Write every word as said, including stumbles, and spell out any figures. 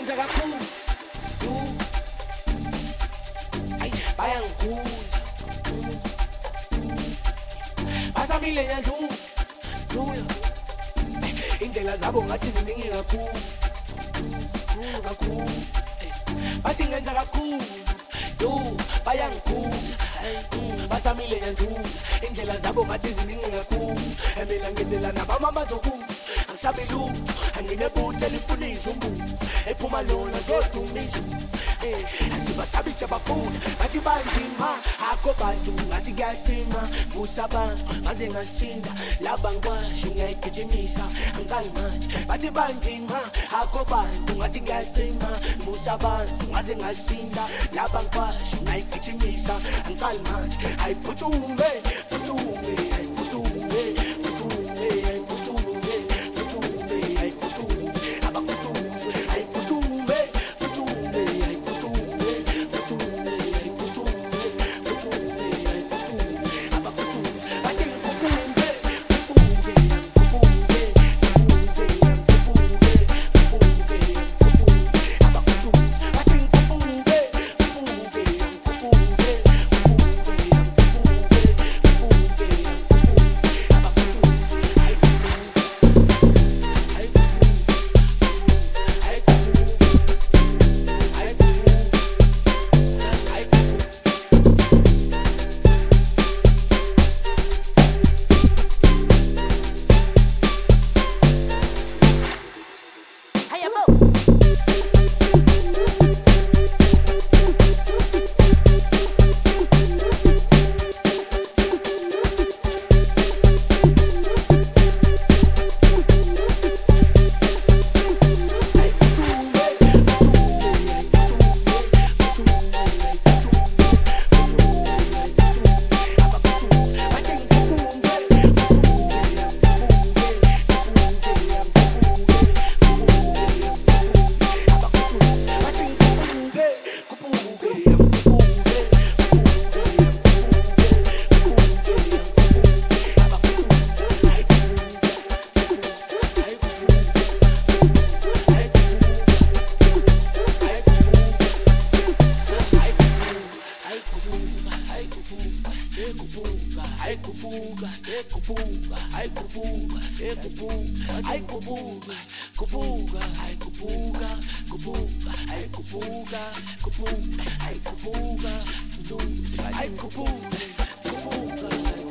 ngenza kakhulu ay bayangikhutha basamile nyandlula dula indlela zabo ngathi ziningi kakhulu kakhulu bathi ngenza kakhulu yo bayangikhutha basamile nyandlula indlela zabo ngathi ziningi kakhulu mina ngenzela nabama bazokuba angisabe lutho anginebuthe lifundisa umbuzo ephuma lona kodumisa asibasabise abafuna ngathi banzima akho bantu ngathi kuyacima vusa abantu ngaze ngasinda laba ngikwasho ngiyayigijimisa angikali manje bathi banzima akho bantu ngathi kuyacima vusa abantu ngaze ngasinda laba ngikwasho ngiyayigijimisa angikali manje ayiphuthume phuthume ayiphuthume phuthume ayiphuthume phuthume ayiphuthume abaphuthume ayiphuthume phuthume ayiphuthume phuthume ayiphuthume phuthume ayiphuthume abaphuthume bathi ngikuphumbe kuphumbe kuphumbe kuphumbe kuphumbe kuphumbe abaphuthume bathi ngikuphumbe kuphumbe kuphumbe Kupuka, kupuka, ay kupuka, eh kupuka, ay kupuka, kupuka, ay kupuka, kupuka, ay kupuka, kupuka, ay kupuka, ay kupuka, kupuka, kupuka.